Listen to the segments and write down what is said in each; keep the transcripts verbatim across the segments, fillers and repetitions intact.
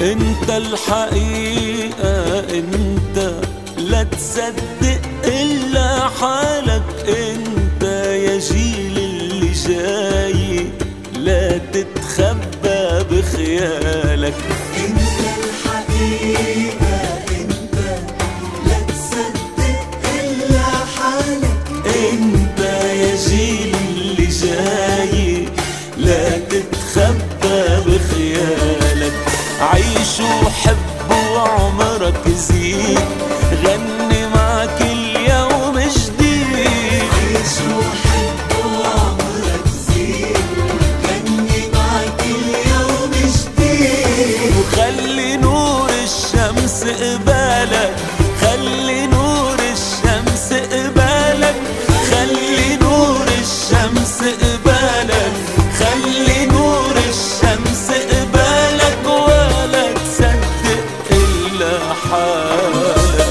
انت الحقيقة، انت لا تصدق الا حالك، انت يا جيل اللي جاي لا تتخبى بخيالك. انت الحقيقة، انت لا تصدق الا حالك، انت يا جيل اللي جاي لا تتخبى بخيالك. عيش وحب وعمرك زيد، غني مع كل يوم جديد. عيش وحب وعمرك زيد، غني مع كل يوم جديد. وخلي نور الشمس قبالك، خلي نور الشمس قبالك، خلي نور الشمس قبالك، خلي نور الشمس قبالك، ولا تصدق إلا حالك.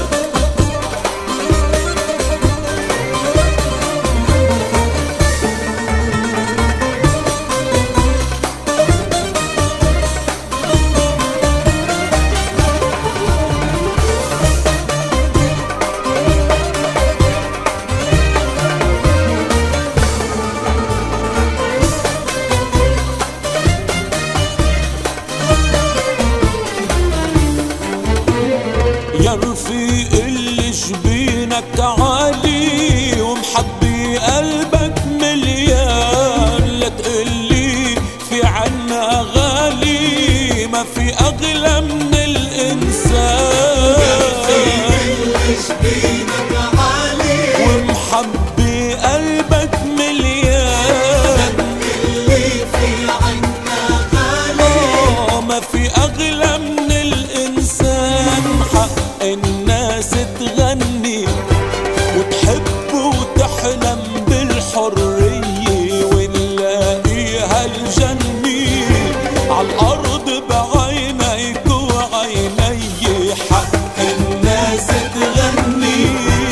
يا رفيق اللي جبينك عالي ومحبي قلبك مليان، لا تقلي في عنا غالي، ما في أغلى من الإنسان. يا رفيق اللي جبينك عالي ومحبي قلبك مليان، لا تقلي في عنا غالي، آه ما في أغلى من الإنسان. حق الناس تغني وتحب وتحلم بالحرية، ونلاقيها الجنة عالأرض بعينيك وعيني. حق الناس تغني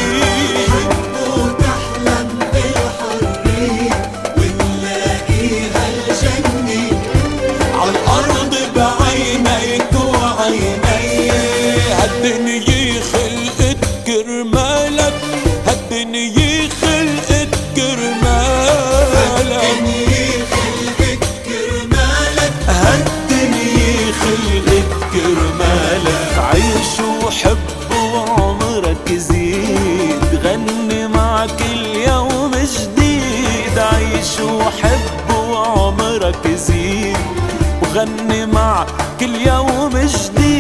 وتحلم بالحرية، ونلاقيها الجنة عالأرض بعينيك وعيني. هالدنيا خلقت كرمالك، هالدنيا خلقت كرمالك، الدنيا خلقت كرمالك، هالدنيا خلقت كرمالك. عيش وحب وعمرك زيد، غني مع كل يوم جديد. عيش وحب وعمرك زيد، وغني مع كل يوم جديد.